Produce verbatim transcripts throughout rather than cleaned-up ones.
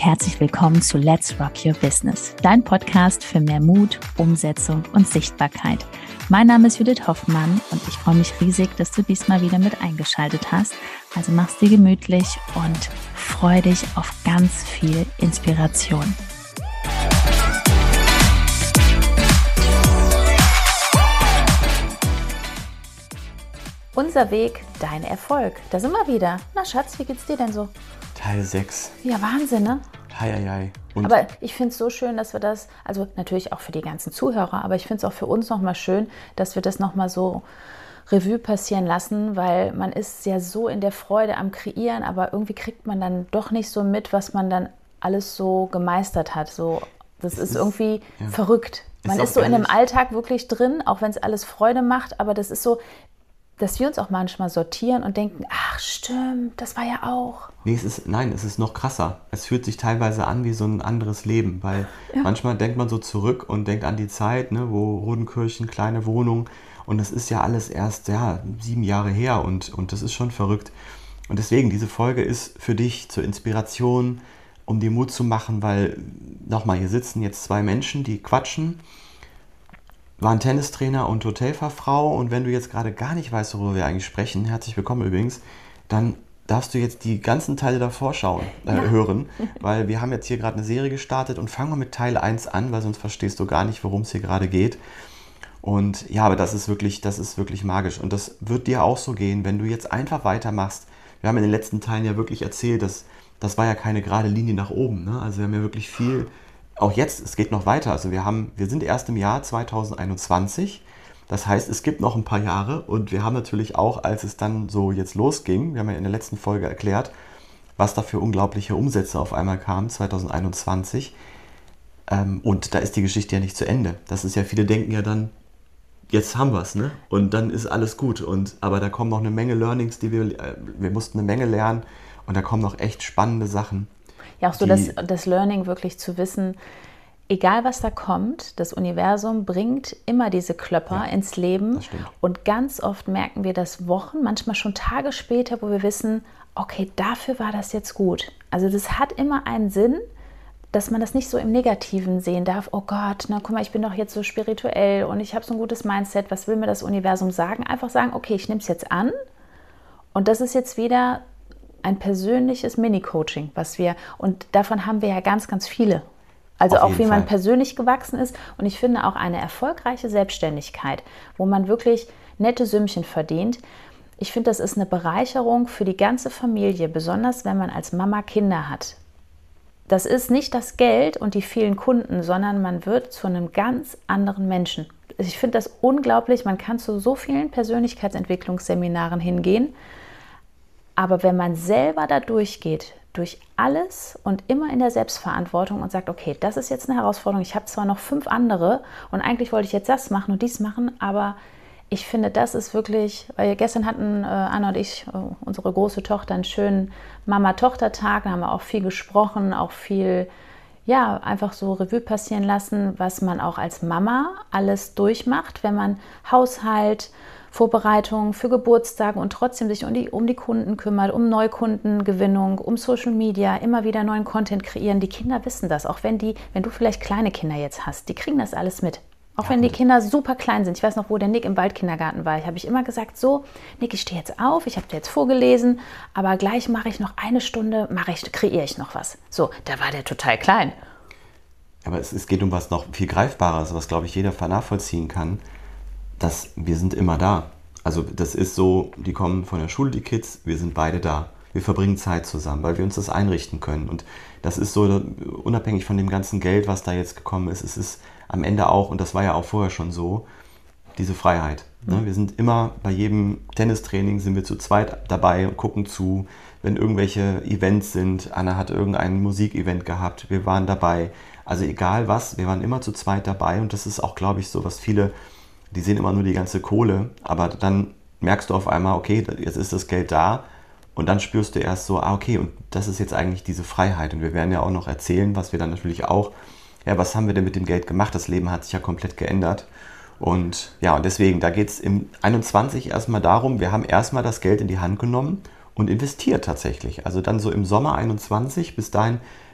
herzlich willkommen zu Let's Rock Your Business, dein Podcast für mehr Mut, Umsetzung und Sichtbarkeit. Mein Name ist Judith Hoffmann und ich freue mich riesig, dass du diesmal wieder mit eingeschaltet hast. Also mach's dir gemütlich und freu dich auf ganz viel Inspiration. Unser Weg, dein Erfolg. Da sind wir wieder. Na Schatz, wie geht's dir denn so? Teil sechs. Ja, Wahnsinn, ne? Hei, hei, hei. Und aber ich finde es so schön, dass wir das, also natürlich auch für die ganzen Zuhörer, aber ich finde es auch für uns nochmal schön, dass wir das nochmal so Revue passieren lassen, weil man ist ja so in der Freude am Kreieren, aber irgendwie kriegt man dann doch nicht so mit, was man dann alles so gemeistert hat. So, das ist, ist irgendwie ja. verrückt. Man ist, ist so in dem Alltag wirklich drin, auch wenn es alles Freude macht, aber das ist so, dass wir uns auch manchmal sortieren und denken, ach stimmt, das war ja auch. Nee, es ist, nein, es ist noch krasser. Es fühlt sich teilweise an wie so ein anderes Leben, weil ja. manchmal denkt man so zurück und denkt an die Zeit, ne, wo Rodenkirchen, kleine Wohnung, und das ist ja alles erst ja, sieben Jahre her und, und das ist schon verrückt. Und deswegen, diese Folge ist für dich zur Inspiration, um dir Mut zu machen, weil, nochmal, hier sitzen jetzt zwei Menschen, die quatschen, waren Tennistrainer und Hotelfachfrau, und wenn du jetzt gerade gar nicht weißt, worüber wir eigentlich sprechen, herzlich willkommen übrigens, dann darfst du jetzt die ganzen Teile davor schauen, äh, ja. hören, weil wir haben jetzt hier gerade eine Serie gestartet und fangen wir mit Teil eins an, weil sonst verstehst du gar nicht, worum es hier gerade geht. Und ja, aber das ist wirklich, das ist wirklich magisch und das wird dir auch so gehen, wenn du jetzt einfach weitermachst. Wir haben in den letzten Teilen ja wirklich erzählt, dass das war ja keine gerade Linie nach oben, ne? Also wir haben ja wirklich viel. Auch jetzt, es geht noch weiter. Also wir haben, wir sind erst im Jahr zweitausendeinundzwanzig. Das heißt, es gibt noch ein paar Jahre und wir haben natürlich auch, als es dann so jetzt losging, wir haben ja in der letzten Folge erklärt, was da für unglaubliche Umsätze auf einmal kamen, zweitausendeinundzwanzig. Ähm, und da ist die Geschichte ja nicht zu Ende. Das ist ja, viele denken ja dann, jetzt haben wir es, ne? Und dann ist alles gut. Und, aber da kommen noch eine Menge Learnings, die wir, äh, wir mussten eine Menge lernen und da kommen noch echt spannende Sachen. Ja, auch so das, das Learning wirklich zu wissen, egal was da kommt, das Universum bringt immer diese Klöpper ja, ins Leben. Und ganz oft merken wir das Wochen, manchmal schon Tage später, wo wir wissen, okay, dafür war das jetzt gut. Also das hat immer einen Sinn, dass man das nicht so im Negativen sehen darf. Oh Gott, na guck mal, ich bin doch jetzt so spirituell und ich habe so ein gutes Mindset. Was will mir das Universum sagen? Einfach sagen, okay, ich nehme es jetzt an und das ist jetzt wieder ein persönliches Mini-Coaching, was wir, und davon haben wir ja ganz, ganz viele. Also auch wie man persönlich gewachsen ist. Und ich finde auch eine erfolgreiche Selbstständigkeit, wo man wirklich nette Sümmchen verdient. Ich finde, das ist eine Bereicherung für die ganze Familie, besonders wenn man als Mama Kinder hat. Das ist nicht das Geld und die vielen Kunden, sondern man wird zu einem ganz anderen Menschen. Ich finde das unglaublich. Man kann zu so vielen Persönlichkeitsentwicklungsseminaren hingehen. Aber wenn man selber da durchgeht, durch alles und immer in der Selbstverantwortung und sagt, okay, das ist jetzt eine Herausforderung, ich habe zwar noch fünf andere und eigentlich wollte ich jetzt das machen und dies machen, aber ich finde, das ist wirklich, weil gestern hatten äh, Anna und ich, äh, unsere große Tochter, einen schönen Mama-Tochter-Tag, da haben wir auch viel gesprochen, auch viel, ja, einfach so Revue passieren lassen, was man auch als Mama alles durchmacht, wenn man Haushalt, Vorbereitungen für Geburtstage und trotzdem sich um die, um die Kunden kümmert, um Neukundengewinnung, um Social Media, immer wieder neuen Content kreieren. Die Kinder wissen das, auch wenn die, wenn du vielleicht kleine Kinder jetzt hast, die kriegen das alles mit. Auch ja, wenn die Kinder super klein sind. Ich weiß noch, wo der Nick im Waldkindergarten war. Ich habe ich immer gesagt, so, Nick, ich stehe jetzt auf, ich habe dir jetzt vorgelesen, aber gleich mache ich noch eine Stunde, mache ich, kreiere ich noch was. So, da war der total klein. Aber es, es geht um was noch viel Greifbares, was, glaube ich, jeder nachvollziehen kann. Dass wir sind immer da. Also das ist so, die kommen von der Schule, die Kids, wir sind beide da. Wir verbringen Zeit zusammen, weil wir uns das einrichten können. Und das ist so, unabhängig von dem ganzen Geld, was da jetzt gekommen ist, es ist am Ende auch, und das war ja auch vorher schon so, diese Freiheit. Mhm. Wir sind immer, bei jedem Tennistraining sind wir zu zweit dabei und gucken zu, wenn irgendwelche Events sind. Anna hat irgendein Musikevent gehabt, wir waren dabei. Also egal was, wir waren immer zu zweit dabei, und das ist auch, glaube ich, so, was viele, die sehen immer nur die ganze Kohle, aber dann merkst du auf einmal, okay, jetzt ist das Geld da, und dann spürst du erst so, ah, okay, und das ist jetzt eigentlich diese Freiheit. Und wir werden ja auch noch erzählen, was wir dann natürlich auch, ja, was haben wir denn mit dem Geld gemacht? Das Leben hat sich ja komplett geändert. Und ja, und deswegen, da geht es im einundzwanzig erstmal darum, wir haben erstmal das Geld in die Hand genommen und investiert tatsächlich. Also dann so im Sommer einundzwanzig, bis dahin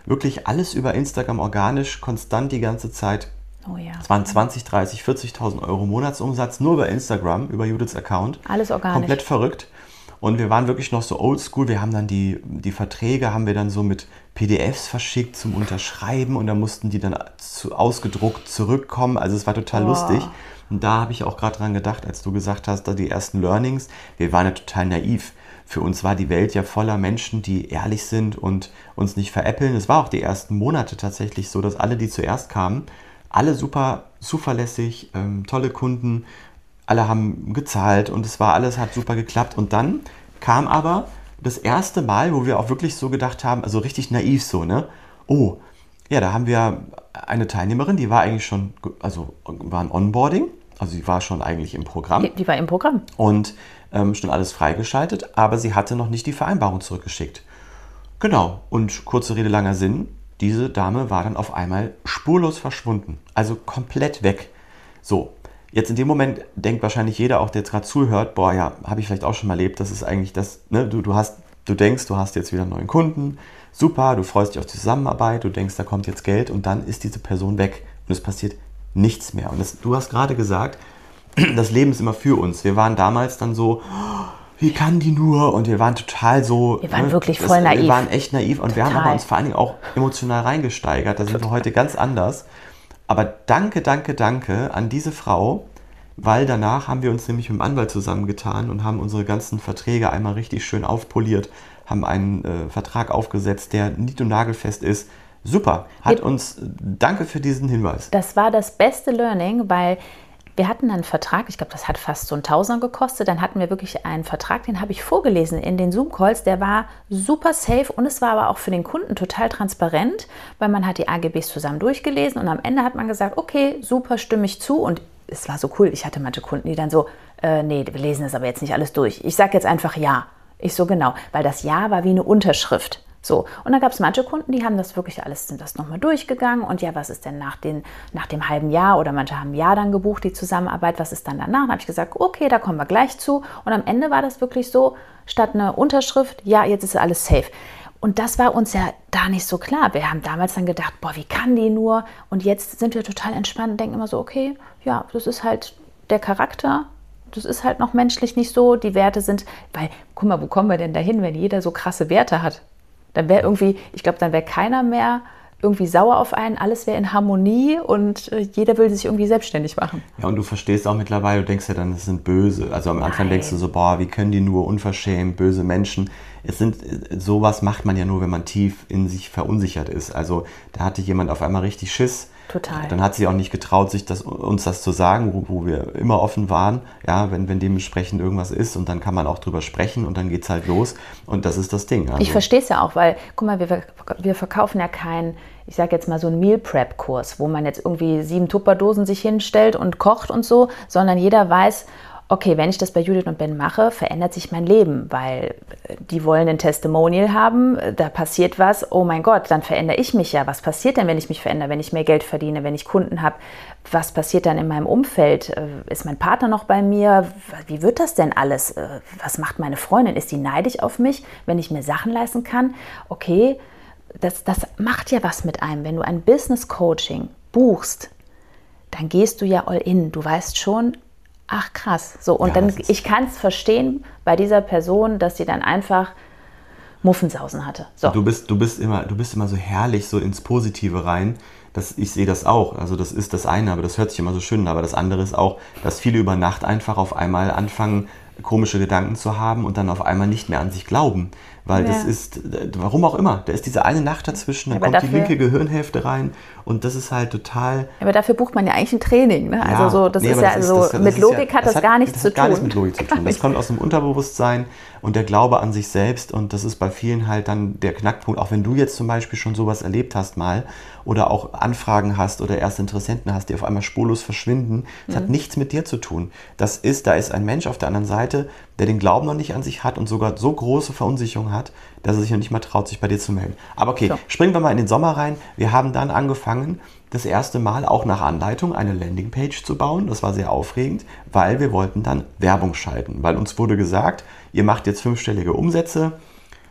wirklich alles über Instagram organisch, konstant die ganze Zeit. Oh ja. Es waren zwanzig, dreißig, vierzigtausend Euro Monatsumsatz nur über Instagram, über Judiths Account. Alles organisch. Komplett verrückt. Und wir waren wirklich noch so oldschool. Wir haben dann die, die Verträge, haben wir dann so mit P D Fs verschickt zum Unterschreiben und da mussten die dann zu, ausgedruckt zurückkommen. Also es war total oh. lustig. Und da habe ich auch gerade dran gedacht, als du gesagt hast, da die ersten Learnings. Wir waren ja total naiv. Für uns war die Welt ja voller Menschen, die ehrlich sind und uns nicht veräppeln. Es war auch die ersten Monate tatsächlich so, dass alle, die zuerst kamen, alle super zuverlässig, ähm, tolle Kunden, alle haben gezahlt und es war alles, hat super geklappt. Und dann kam aber das erste Mal, wo wir auch wirklich so gedacht haben, also richtig naiv so, ne? Oh, ja, da haben wir eine Teilnehmerin, die war eigentlich schon, also war ein Onboarding, also sie war schon eigentlich im Programm. Die, die war im Programm. Und ähm, schon alles freigeschaltet, aber sie hatte noch nicht die Vereinbarung zurückgeschickt. Genau, und kurze Rede, langer Sinn, diese Dame war dann auf einmal spurlos verschwunden, also komplett weg. So, jetzt in dem Moment denkt wahrscheinlich jeder, auch der jetzt gerade zuhört, boah, ja, habe ich vielleicht auch schon mal erlebt, das ist eigentlich das, ne, du, du hast, du denkst, du hast jetzt wieder einen neuen Kunden, super, du freust dich auf die Zusammenarbeit, du denkst, da kommt jetzt Geld und dann ist diese Person weg und es passiert nichts mehr. Und das, du hast gerade gesagt, das Leben ist immer für uns. Wir waren damals dann so, wie kann die nur? Und wir waren total so... Wir waren ne, wirklich voll das, naiv. Wir waren echt naiv und total. Wir haben aber uns vor allen Dingen auch emotional reingesteigert. Da sind wir heute ganz anders. Aber danke, danke, danke an diese Frau, weil danach haben wir uns nämlich mit dem Anwalt zusammengetan und haben unsere ganzen Verträge einmal richtig schön aufpoliert, haben einen äh, Vertrag aufgesetzt, der nied- und nagelfest ist. Super, hat uns, danke für diesen Hinweis. Das war das beste Learning, weil wir hatten einen Vertrag, ich glaube, das hat fast so ein Tausender gekostet, dann hatten wir wirklich einen Vertrag, den habe ich vorgelesen in den Zoom-Calls, der war super safe und es war aber auch für den Kunden total transparent, weil man hat die A G Bs zusammen durchgelesen und am Ende hat man gesagt, okay, super, stimme ich zu und es war so cool, ich hatte manche Kunden, die dann so, äh, nee, wir lesen das aber jetzt nicht alles durch, ich sage jetzt einfach ja. Ich so, genau, weil das Ja war wie eine Unterschrift. So, und dann gab es manche Kunden, die haben das wirklich alles, sind das nochmal durchgegangen und ja, was ist denn nach, den, nach dem halben Jahr oder manche haben ein Jahr dann gebucht, die Zusammenarbeit, was ist dann danach? Dann habe ich gesagt, okay, da kommen wir gleich zu und am Ende war das wirklich so, statt eine Unterschrift, ja, jetzt ist alles safe. Und das war uns ja da nicht so klar. Wir haben damals dann gedacht, boah, wie kann die nur? Und jetzt sind wir total entspannt und denken immer so, okay, ja, das ist halt der Charakter. Das ist halt noch menschlich nicht so. Die Werte sind, weil, guck mal, wo kommen wir denn dahin, wenn jeder so krasse Werte hat? Dann wäre irgendwie, ich glaube, dann wäre keiner mehr irgendwie sauer auf einen, alles wäre in Harmonie und äh, jeder will sich irgendwie selbstständig machen. Ja, und du verstehst auch mittlerweile, du denkst ja dann, das sind böse. Also am Anfang Nein. denkst du so, boah, wie können die nur unverschämt, böse Menschen. Es sind, sowas macht man ja nur, wenn man tief in sich verunsichert ist. Also da hatte jemand auf einmal richtig Schiss. Total. Dann hat sie auch nicht getraut, sich das, uns das zu sagen, wo, wo wir immer offen waren, ja, wenn, wenn dementsprechend irgendwas ist und dann kann man auch drüber sprechen und dann geht's halt los und das ist das Ding. Also. Ich verstehe es ja auch, weil, guck mal, wir, wir verkaufen ja keinen, ich sage jetzt mal so einen Meal Prep Kurs, wo man jetzt irgendwie sieben Tupperdosen sich hinstellt und kocht und so, sondern jeder weiß, okay, wenn ich das bei Judith und Ben mache, verändert sich mein Leben, weil die wollen ein Testimonial haben, da passiert was, oh mein Gott, dann verändere ich mich ja. Was passiert denn, wenn ich mich verändere, wenn ich mehr Geld verdiene, wenn ich Kunden habe? Was passiert dann in meinem Umfeld? Ist mein Partner noch bei mir? Wie wird das denn alles? Was macht meine Freundin? Ist die neidisch auf mich, wenn ich mir Sachen leisten kann? Okay, das, das macht ja was mit einem. Wenn du ein Business Coaching buchst, dann gehst du ja all in. Du weißt schon, ach krass, so und ja, dann, ich kann es verstehen bei dieser Person, dass sie dann einfach Muffensausen hatte. So. Du bist, du bist immer, du bist immer so herrlich so ins Positive rein. Das, ich sehe das auch, also das ist das eine, aber das hört sich immer so schön an, aber das andere ist auch, dass viele über Nacht einfach auf einmal anfangen, komische Gedanken zu haben und dann auf einmal nicht mehr an sich glauben. Weil ja. das ist, warum auch immer, da ist diese eine Nacht dazwischen, dann aber kommt dafür, die linke Gehirnhälfte rein und das ist halt total... Aber dafür bucht man ja eigentlich ein Training, ne? Also ja, so, das nee, ist ja das also, ist, das, mit das Logik ja, hat das, das hat, gar nichts das zu tun. Das hat gar nichts mit Logik zu tun. Das kommt aus dem Unterbewusstsein und der Glaube an sich selbst und das ist bei vielen halt dann der Knackpunkt, auch wenn du jetzt zum Beispiel schon sowas erlebt hast mal oder auch Anfragen hast oder erste Interessenten hast, die auf einmal spurlos verschwinden, das mhm. hat nichts mit dir zu tun. Das ist, da ist ein Mensch auf der anderen Seite, der den Glauben noch nicht an sich hat und sogar so große Verunsicherung hat, dass er sich noch nicht mal traut, sich bei dir zu melden. Aber okay, so. Springen wir mal in den Sommer rein. Wir haben dann angefangen, das erste Mal auch nach Anleitung eine Landingpage zu bauen. Das war sehr aufregend, weil wir wollten dann Werbung schalten. Weil uns wurde gesagt, ihr macht jetzt fünfstellige Umsätze,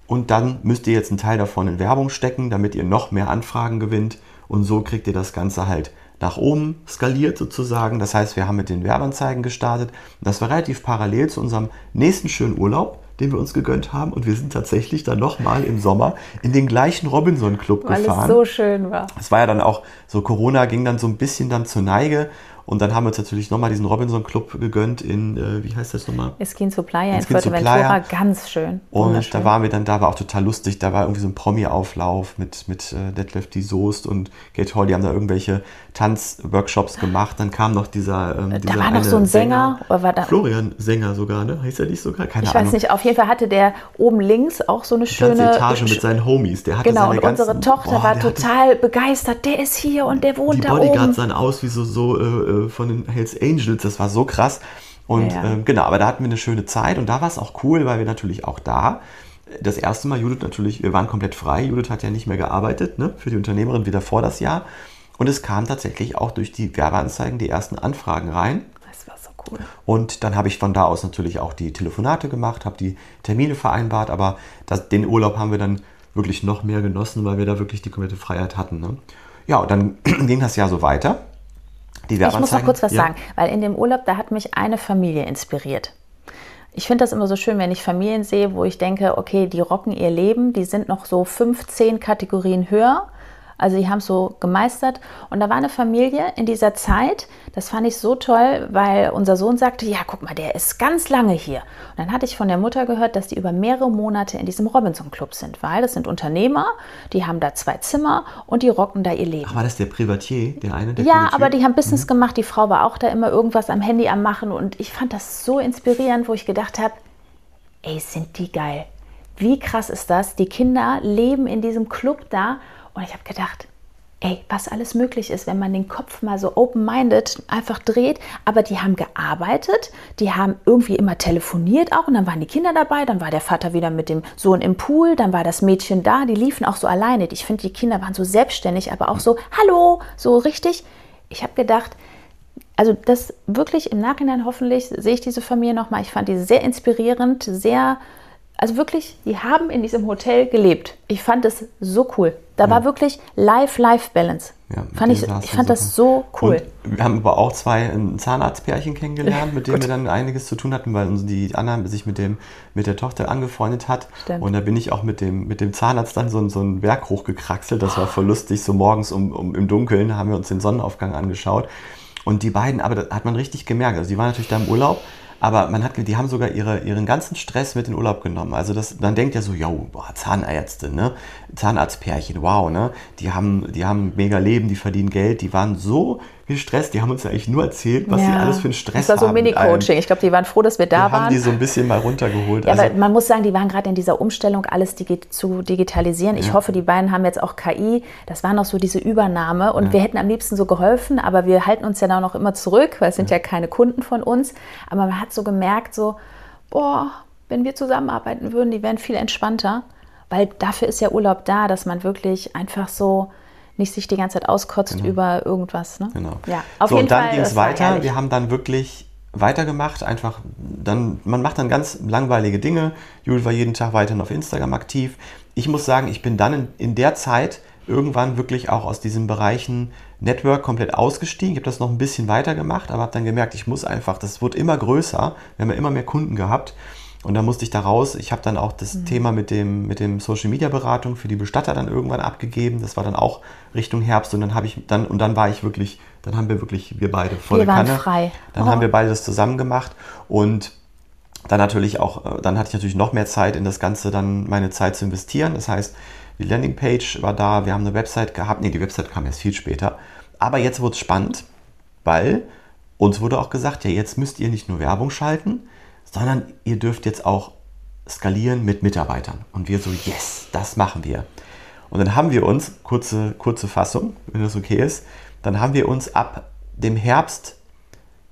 und dann müsst ihr jetzt einen Teil davon in Werbung stecken, damit ihr noch mehr Anfragen gewinnt und so kriegt ihr das Ganze halt nach oben skaliert sozusagen. Das heißt, wir haben mit den Werbeanzeigen gestartet und das war relativ parallel zu unserem nächsten schönen Urlaub, den wir uns gegönnt haben und wir sind tatsächlich dann nochmal im Sommer in den gleichen Robinson Club Weil gefahren. Weil es so schön war. Es war ja dann auch so, Corona ging dann so ein bisschen dann zur Neige und dann haben wir uns natürlich nochmal diesen Robinson Club gegönnt in, äh, wie heißt das nochmal? Esquin zu Playa in Fuerteventura, ganz schön. Und da waren wir dann, da war auch total lustig, da war irgendwie so ein Promi-Auflauf mit, mit äh, Detlef die Soest und Kate Hall, die haben da irgendwelche Tanzworkshops gemacht, dann kam noch dieser, ähm, dieser Da war noch so ein Sänger. Sänger war da Florian Sänger sogar, ne? Heißt er nicht sogar? Keine ich Ahnung. weiß nicht, auf jeden Fall hatte der oben links auch so eine die schöne ganze Etage mit seinen Homies. Der hatte genau, seine und ganzen, unsere Tochter boah, war total begeistert, der ist hier und der wohnt die da Bodyguards oben. sahen aus wie so, so äh, von den Hells Angels, das war so krass. Und Ja, ja. ähm, genau, aber da hatten wir eine schöne Zeit und da war es auch cool, weil wir natürlich auch da, das erste Mal, Judith natürlich, wir waren komplett frei, Judith hat ja nicht mehr gearbeitet, ne, für die Unternehmerin wieder vor das Jahr und es kam tatsächlich auch durch die Werbeanzeigen die ersten Anfragen rein. Das war so cool. Und dann habe ich von da aus natürlich auch die Telefonate gemacht, habe die Termine vereinbart, aber das, den Urlaub haben wir dann wirklich noch mehr genossen, weil wir da wirklich die komplette Freiheit hatten. Ne? Ja, und dann ging das Jahr so weiter. Die Ich muss noch kurz was ja. sagen, weil in dem Urlaub, da hat mich eine Familie inspiriert. Ich finde das immer so schön, wenn ich Familien sehe, wo ich denke, okay, die rocken ihr Leben, die sind noch so fünfzehn Kategorien höher. Also die haben es so gemeistert. Und da war eine Familie in dieser Zeit, das fand ich so toll, weil unser Sohn sagte, ja, guck mal, der ist ganz lange hier. Und dann hatte ich von der Mutter gehört, dass die über mehrere Monate in diesem Robinson Club sind, weil das sind Unternehmer, die haben da zwei Zimmer und die rocken da ihr Leben. Ach, war das der Privatier, der eine? Der ja, Privatier? aber die haben Business Mhm. gemacht, die Frau war auch da immer irgendwas am Handy am Machen und ich fand das so inspirierend, wo ich gedacht habe, ey, sind die geil. Wie krass ist das? Die Kinder leben in diesem Club da und ich habe gedacht, ey, was alles möglich ist, wenn man den Kopf mal so open-minded einfach dreht. Aber die haben gearbeitet, die haben irgendwie immer telefoniert auch und dann waren die Kinder dabei, dann war der Vater wieder mit dem Sohn im Pool, dann war das Mädchen da, die liefen auch so alleine. Ich finde, die Kinder waren so selbstständig, aber auch so, hallo, so richtig. Ich habe gedacht, also das wirklich im Nachhinein hoffentlich sehe ich diese Familie nochmal. Ich fand die sehr inspirierend, sehr, also wirklich, die haben in diesem Hotel gelebt. Ich fand es so cool. Da Ja. war wirklich Life-Life-Balance. Ja, mit fand ich, denen saß ich du fand super. das so cool. Und wir haben aber auch zwei ein Zahnarztpärchen kennengelernt, mit denen wir dann einiges zu tun hatten, weil uns die Anna sich mit, dem, mit der Tochter angefreundet hat. Stimmt. Und da bin ich auch mit dem, mit dem Zahnarzt dann so, so einen Berg hochgekraxelt. Das war voll lustig. So morgens um, um, im Dunkeln haben wir uns den Sonnenaufgang angeschaut. Und die beiden, aber das hat man richtig gemerkt. Also die waren natürlich da im Urlaub. Aber man hat, die haben sogar ihre, ihren ganzen Stress mit in den Urlaub genommen. Also das, man denkt ja so, jo, boah, Zahnärzte, ne? Zahnarztpärchen, wow, ne? Die haben, die haben mega Leben, die verdienen Geld, die waren so gestresst, die haben uns ja eigentlich nur erzählt, was Ja. sie alles für einen Stress Das war so haben. ein Mini-Coaching. Ich glaube, die waren froh, dass wir da Wir waren. haben die so ein bisschen mal runtergeholt. Ja, also, aber man muss sagen, die waren gerade in dieser Umstellung, alles digi zu digitalisieren. Ich Ja. hoffe, die beiden haben jetzt auch K I. Das war noch so diese Übernahme. Und wir hätten am liebsten so geholfen, aber wir halten uns ja da noch immer zurück, weil es sind ja, ja keine Kunden von uns. Aber man hat so gemerkt, so, boah, wenn wir zusammenarbeiten würden, die wären viel entspannter. Weil dafür ist ja Urlaub da, dass man wirklich einfach so nicht sich die ganze Zeit auskotzt Genau. über irgendwas. Ne? Genau. Ja, auf so, jeden und dann Fall, ging es das war weiter. ehrlich. Wir haben dann wirklich weitergemacht. Einfach dann, man macht dann ganz langweilige Dinge. Judith war jeden Tag weiterhin auf Instagram aktiv. Ich muss sagen, ich bin dann in, in der Zeit irgendwann wirklich auch aus diesen Bereichen Network komplett ausgestiegen. Ich habe das noch ein bisschen weiter gemacht, aber habe dann gemerkt, ich muss einfach, das wird immer größer. Wir haben ja immer mehr Kunden gehabt. Und dann musste ich da raus. Ich habe dann auch das mhm. Thema mit dem, mit dem Social Media Beratung für die Bestatter dann irgendwann abgegeben. Das war dann auch Richtung Herbst. Und dann habe ich dann, und dann war ich wirklich, dann haben wir wirklich, wir beide volle wir waren Kanne. frei. Dann oh. haben wir beide das zusammen gemacht. Und dann natürlich auch, dann hatte ich natürlich noch mehr Zeit in das Ganze, dann meine Zeit zu investieren. Das heißt, die Landingpage war da, wir haben eine Website gehabt. Nee, die Website kam erst viel später. Aber jetzt wurde es spannend, weil uns wurde auch gesagt, ja, jetzt müsst ihr nicht nur Werbung schalten, sondern ihr dürft jetzt auch skalieren mit Mitarbeitern. Und wir so, yes, das machen wir. Und dann haben wir uns, kurze, kurze Fassung, wenn das okay ist, dann haben wir uns ab dem Herbst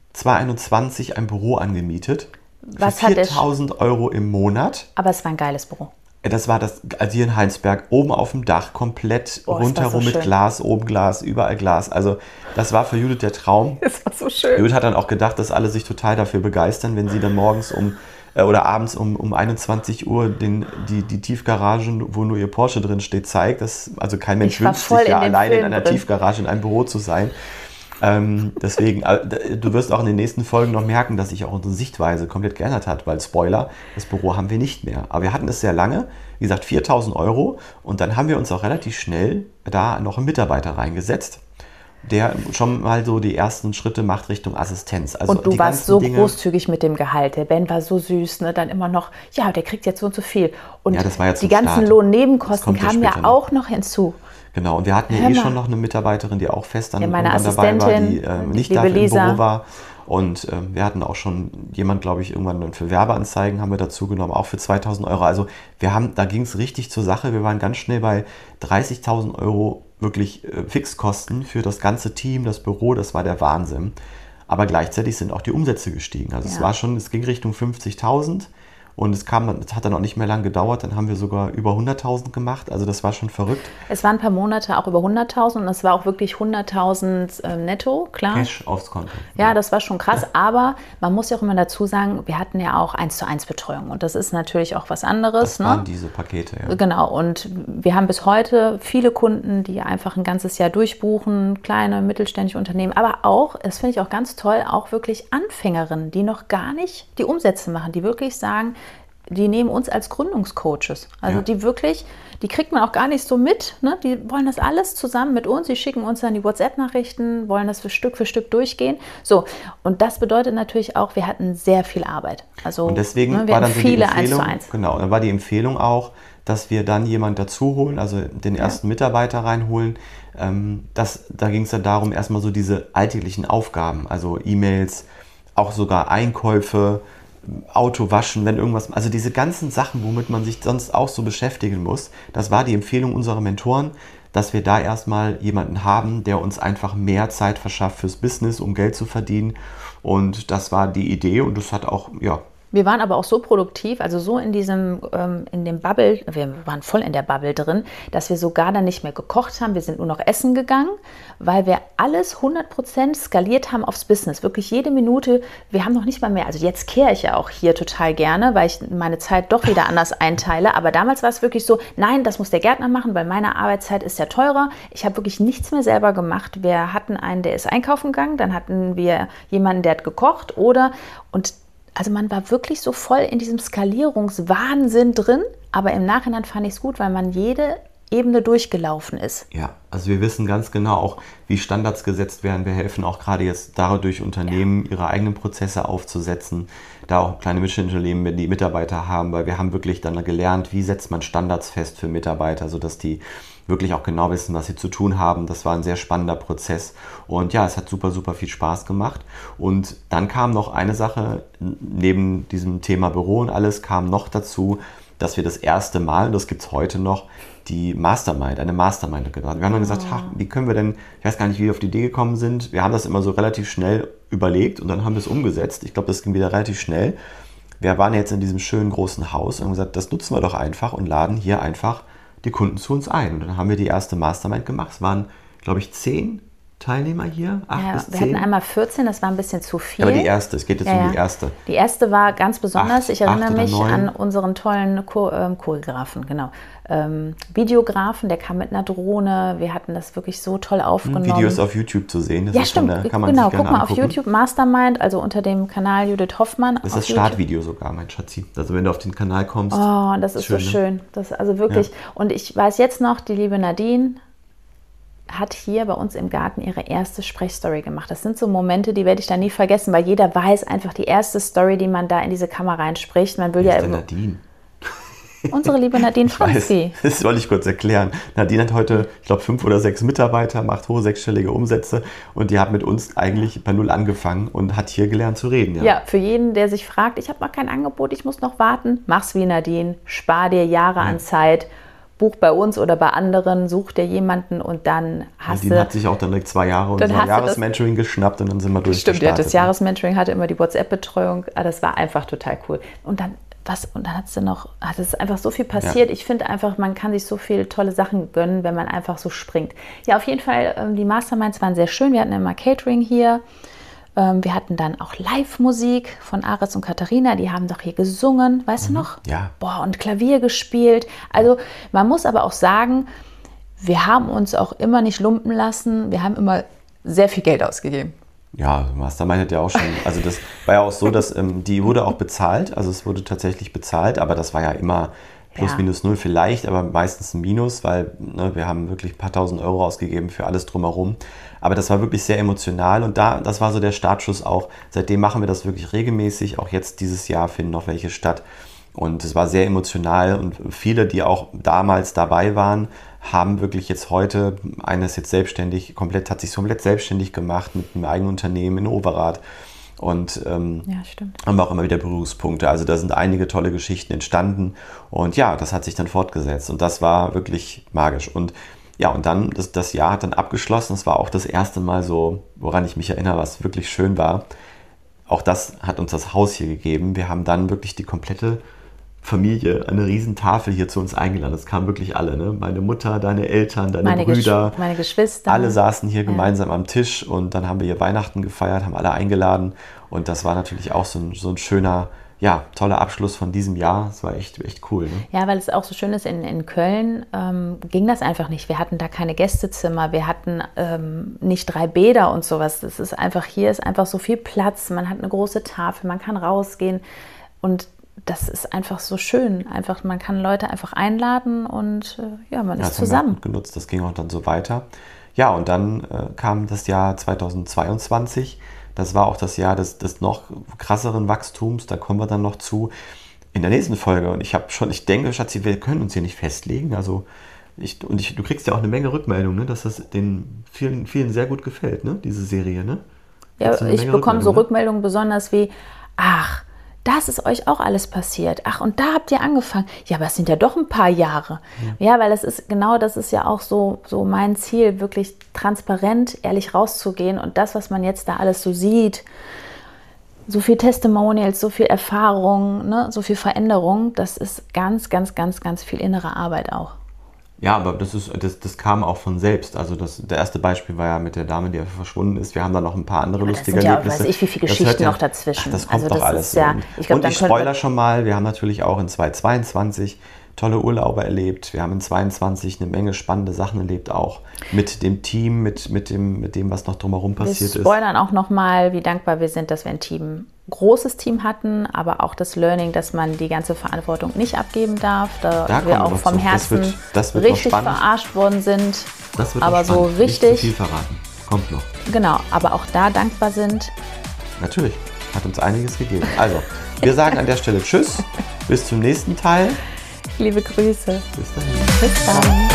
zweitausendeinundzwanzig ein Büro angemietet. Was für viertausend Euro im Monat. Aber es war ein geiles Büro. Das war das, also hier in Heinsberg, oben auf dem Dach, komplett oh, rundherum so mit Glas, oben Glas, überall Glas. Also das war für Judith der Traum. Das war so schön. Judith hat dann auch gedacht, dass alle sich total dafür begeistern, wenn sie dann morgens um äh, oder abends um, um einundzwanzig Uhr den, die, die Tiefgarage, wo nur ihr Porsche drin steht, zeigt. Das, also kein Mensch wünscht sich ja alleine in einer drin. Tiefgarage in einem Büro zu sein. Ähm, deswegen, äh, du wirst auch in den nächsten Folgen noch merken, dass sich auch unsere Sichtweise komplett geändert hat, weil Spoiler, das Büro haben wir nicht mehr. Aber wir hatten es sehr lange, wie gesagt viertausend Euro und dann haben wir uns auch relativ schnell da noch einen Mitarbeiter reingesetzt, der schon mal so die ersten Schritte macht Richtung Assistenz. Also und du warst so Dinge, großzügig mit dem Gehalt. Der Ben war so süß, ne? Dann immer noch, ja, der kriegt jetzt so und so viel. Und ja, das war ja die ganzen Lohnnebenkosten kamen ja auch noch hinzu. Genau, und wir hatten ja eh schon noch eine Mitarbeiterin, die auch fest dann ja, meine irgendwann dabei war, die äh, nicht da im Lisa. Büro war. Und äh, wir hatten auch schon jemand, glaube ich, irgendwann dann für Werbeanzeigen haben wir dazu genommen, auch für zweitausend Euro. Also wir haben, da ging es richtig zur Sache. Wir waren ganz schnell bei dreißigtausend Euro wirklich äh, Fixkosten für das ganze Team, das Büro. Das war der Wahnsinn. Aber gleichzeitig sind auch die Umsätze gestiegen. Also ja. es war schon, es ging Richtung fünfzigtausend. Und es kam, es hat dann auch nicht mehr lange gedauert, dann haben wir sogar über hunderttausend gemacht, also das war schon verrückt. Es waren ein paar Monate auch über hunderttausend und es war auch wirklich hunderttausend äh, netto, klar. Cash aufs Konto. Ja, das war schon krass, aber man muss ja auch immer dazu sagen, wir hatten ja auch eins zu eins Betreuung und das ist natürlich auch was anderes. Das waren ne? diese Pakete, ja. Genau, und wir haben bis heute viele Kunden, die einfach ein ganzes Jahr durchbuchen, kleine, mittelständische Unternehmen, aber auch, das finde ich auch ganz toll, auch wirklich Anfängerinnen, die noch gar nicht die Umsätze machen, die wirklich sagen, die nehmen uns als Gründungscoaches. Also ja. die wirklich, die kriegt man auch gar nicht so mit. Ne? Die wollen das alles zusammen mit uns. Die schicken uns dann die WhatsApp-Nachrichten, wollen das für Stück für Stück durchgehen. So, und das bedeutet natürlich auch, wir hatten sehr viel Arbeit. Also und deswegen ne, wir war dann hatten so viele die Empfehlung, eins zu eins. Genau, dann war die Empfehlung auch, dass wir dann jemanden dazu holen, also den ersten ja. Mitarbeiter reinholen. Ähm, das, da ging es dann darum, erstmal so diese alltäglichen Aufgaben, also E-Mails, auch sogar Einkäufe, Auto waschen, wenn irgendwas, also diese ganzen Sachen, womit man sich sonst auch so beschäftigen muss, das war die Empfehlung unserer Mentoren, dass wir da erstmal jemanden haben, der uns einfach mehr Zeit verschafft fürs Business, um Geld zu verdienen, und das war die Idee und das hat auch, ja. Wir waren aber auch so produktiv, also so in diesem, ähm, in dem Bubble, wir waren voll in der Bubble drin, dass wir sogar dann nicht mehr gekocht haben, wir sind nur noch essen gegangen, weil wir alles hundert Prozent skaliert haben aufs Business. Wirklich jede Minute, wir haben noch nicht mal mehr, also jetzt kehre ich ja auch hier total gerne, weil ich meine Zeit doch wieder anders einteile, aber damals war es wirklich so, nein, das muss der Gärtner machen, weil meine Arbeitszeit ist ja teurer. Ich habe wirklich nichts mehr selber gemacht. Wir hatten einen, der ist einkaufen gegangen, dann hatten wir jemanden, der hat gekocht oder, und also man war wirklich so voll in diesem Skalierungswahnsinn drin, aber im Nachhinein fand ich es gut, weil man jede Ebene durchgelaufen ist. Ja, also wir wissen ganz genau auch, wie Standards gesetzt werden. Wir helfen auch gerade jetzt dadurch Unternehmen, ja. ihre eigenen Prozesse aufzusetzen, da auch kleine Mittelunternehmen, die Mitarbeiter haben, weil wir haben wirklich dann gelernt, wie setzt man Standards fest für Mitarbeiter, sodass die wirklich auch genau wissen, was sie zu tun haben. Das war ein sehr spannender Prozess und ja, es hat super, super viel Spaß gemacht. Und dann kam noch eine Sache, neben diesem Thema Büro und alles, kam noch dazu, dass wir das erste Mal, und das gibt es heute noch, die Mastermind, eine Mastermind gemacht. Wir haben dann gesagt, ha, wie können wir denn, ich weiß gar nicht, wie wir auf die Idee gekommen sind, wir haben das immer so relativ schnell überlegt und dann haben wir es umgesetzt. Ich glaube, das ging wieder relativ schnell. Wir waren jetzt in diesem schönen großen Haus und haben gesagt, das nutzen wir doch einfach und laden hier einfach die Kunden zu uns ein. Und dann haben wir die erste Mastermind gemacht. Es waren, glaube ich, zehn Teilnehmer hier, acht ja, bis wir zehn. hatten einmal vierzehn, das war ein bisschen zu viel. Ja, aber die erste, es geht jetzt ja, um ja. die erste. Die erste war ganz besonders, Acht, ich erinnere acht oder mich neun. an unseren tollen Cho ähm, Choreografen, genau. Ähm, Videografen, der kam mit einer Drohne, wir hatten das wirklich so toll aufgenommen. Videos auf YouTube zu sehen, das ja, ist stimmt, schon, da kann man genau, sich gerne guck mal angucken. auf YouTube, Mastermind, also unter dem Kanal Judith Hoffmann. Das ist das Startvideo sogar, mein Schatzi. Also wenn du auf den Kanal kommst. Oh, das ist schön, so schön. Das, also wirklich, ja. Und ich weiß jetzt noch, die liebe Nadine hat hier bei uns im Garten ihre erste Sprechstory gemacht. Das sind so Momente, die werde ich da nie vergessen, weil jeder weiß einfach die erste Story, die man da in diese Kamera reinspricht. Man will Wer ja ist immer. Nadine? Unsere liebe Nadine Franzi. Das wollte ich kurz erklären. Nadine hat heute, ich glaube, fünf oder sechs Mitarbeiter, macht hohe sechsstellige Umsätze und die hat mit uns eigentlich bei Null angefangen und hat hier gelernt zu reden. Ja, ja, für jeden, der sich fragt, ich habe noch kein Angebot, ich muss noch warten, mach's wie Nadine, spar dir Jahre ja. an Zeit. Buch bei uns oder bei anderen, such dir jemanden und dann hast du... Die hat sich auch dann direkt zwei Jahre unser Jahresmentoring geschnappt und dann sind wir durchgestartet. Stimmt, ja, das Jahresmentoring hatte immer die WhatsApp-Betreuung, das war einfach total cool. Und dann was, und dann hat es noch, also es ist einfach so viel passiert. Ja. Ich finde einfach, man kann sich so viele tolle Sachen gönnen, wenn man einfach so springt. Ja, auf jeden Fall, ähm, die Masterminds waren sehr schön. Wir hatten immer Catering hier. Ähm, wir hatten dann auch Live-Musik von Aris und Katharina. Die haben doch hier gesungen, weißt mhm. du noch? Ja. Boah, und Klavier gespielt. Also man muss aber auch sagen, wir haben uns auch immer nicht lumpen lassen. Wir haben immer sehr viel Geld ausgegeben. Ja, Mastermind hat ja auch schon, also das war ja auch so, dass ähm, die wurde auch bezahlt, also es wurde tatsächlich bezahlt, aber das war ja immer plus ja. minus null vielleicht, aber meistens ein Minus, weil ne, wir haben wirklich ein paar tausend Euro ausgegeben für alles drumherum. Aber das war wirklich sehr emotional und da, das war so der Startschuss auch. Seitdem machen wir das wirklich regelmäßig, auch jetzt dieses Jahr finden noch welche statt. Und es war sehr emotional und viele, die auch damals dabei waren, haben wirklich jetzt heute, einer ist jetzt selbstständig, komplett, hat sich komplett selbstständig gemacht mit einem eigenen Unternehmen in Overath. Und ähm, ja, stimmt. haben wir auch immer wieder Berührungspunkte. Also da sind einige tolle Geschichten entstanden. Und ja, das hat sich dann fortgesetzt. Und das war wirklich magisch. Und ja, und dann, das, das Jahr hat dann abgeschlossen. Das war auch das erste Mal so, woran ich mich erinnere, was wirklich schön war. Auch das hat uns das Haus hier gegeben. Wir haben dann wirklich die komplette Familie, eine riesen Tafel hier zu uns eingeladen. Das kamen wirklich alle, ne? Meine Mutter, deine Eltern, deine meine Brüder, Gesch- meine Geschwister. Alle saßen hier ja. gemeinsam am Tisch und dann haben wir hier Weihnachten gefeiert, haben alle eingeladen und das war natürlich auch so ein, so ein schöner, ja, toller Abschluss von diesem Jahr. Das war echt, echt cool. Ne? Ja, weil es auch so schön ist, in, in Köln ähm, ging das einfach nicht. Wir hatten da keine Gästezimmer, wir hatten ähm, nicht drei Bäder und sowas. Das ist einfach, hier ist einfach so viel Platz, man hat eine große Tafel, man kann rausgehen und das ist einfach so schön. Einfach, man kann Leute einfach einladen und äh, ja, man ja, ist zusammen. Haben wir gut genutzt. Das ging auch dann so weiter. Ja, und dann äh, kam das Jahr zweitausendzweiundzwanzig. Das war auch das Jahr des, des noch krasseren Wachstums. Da kommen wir dann noch zu in der nächsten Folge. Und ich habe schon, ich denke, Schatzi, wir können uns hier nicht festlegen. Also ich, und ich, du kriegst ja auch eine Menge Rückmeldungen, ne, dass das den vielen, vielen sehr gut gefällt, ne, diese Serie, ne? Ja, ich bekomme so Rückmeldungen besonders wie, ach, das ist euch auch alles passiert. Ach, und da habt ihr angefangen. Ja, aber es sind ja doch ein paar Jahre. Ja, ja weil das ist genau, das ist ja auch so, so mein Ziel, wirklich transparent, ehrlich rauszugehen. Und das, was man jetzt da alles so sieht, so viel Testimonials, so viel Erfahrung, ne, so viel Veränderung, das ist ganz, ganz, ganz, ganz viel innere Arbeit auch. Ja, aber das, ist, das, das kam auch von selbst. Also das, das erste Beispiel war ja mit der Dame, die einfach verschwunden ist. Wir haben dann noch ein paar andere ja, lustige das sind ja, Erlebnisse. Weiß ich, wie viele Geschichten ja, noch dazwischen. Ach, das kommt also doch das alles. Ja, und ich, glaub, und ich spoiler schon mal, wir haben natürlich auch in zweitausendzweiundzwanzig tolle Urlaube erlebt. Wir haben in zweitausendzweiundzwanzig eine Menge spannende Sachen erlebt, auch mit dem Team, mit, mit, dem, mit dem, was noch drumherum passiert ist. Wir spoilern auch nochmal, wie dankbar wir sind, dass wir ein Team, großes Team hatten, aber auch das Learning, dass man die ganze Verantwortung nicht abgeben darf, da, da wir auch vom zu. Herzen das wird, das wird richtig verarscht worden sind. Das wird aber so wichtig. Nicht zu viel verraten. Kommt noch. Genau, aber auch da dankbar sind. Natürlich, hat uns einiges gegeben. Also, wir sagen an der Stelle Tschüss, bis zum nächsten Teil. Liebe Grüße. Bis dahin. Bis dann.